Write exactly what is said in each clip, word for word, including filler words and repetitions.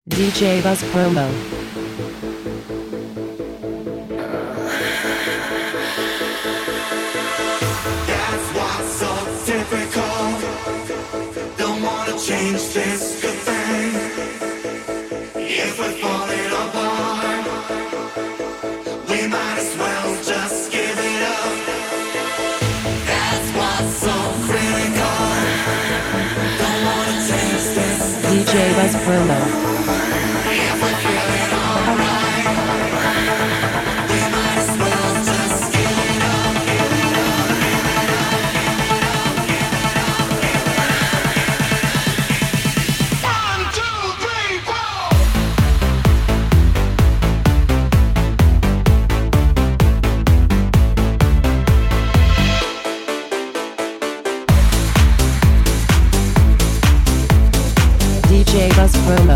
D J Buzz Promo. That's what's so typical. Don't wanna change this good thing. If we're falling apart, we might as well just give it up. That's what's so critical. Don't wanna change this D J Buzz Promo. if we're feeling alright. We might as well just give it up. One, two, three, four. D J Buzz Promo.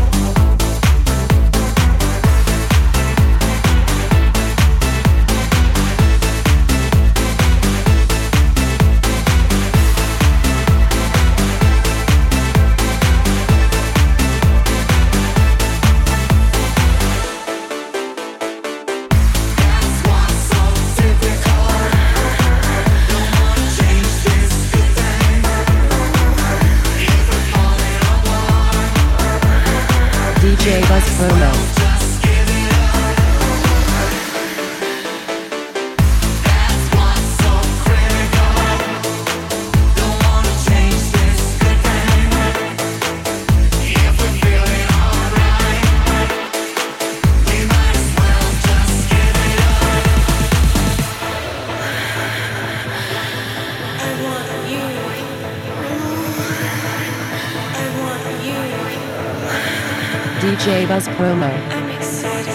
That's what's so typical. Don't wanna change this good thing. If we're falling apart, D J Buzz Promo. just give it up. That's what's so critical. Don't wanna change this good thing. If we're feeling alright, we might as well just give it up. I want you. I want you. D J Buzz Promo. I'm excited.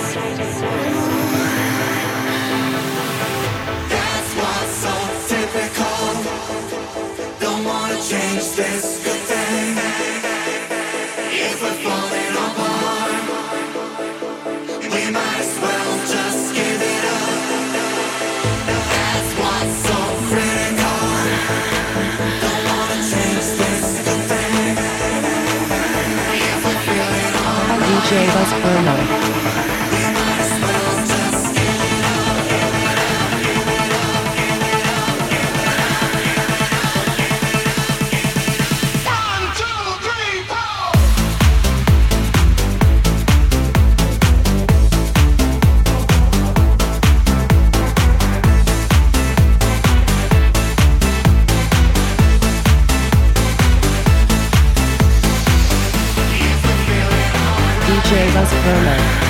That's what's so typical. Don't wanna change this good thing. If we're falling apart, we might as well just give it up. That's what's so critical. Don't wanna change this good thing. If we're feeling alright, D J Buzz Promo. we might as well just give it up. One, two, three, four. D J Buzz Promo.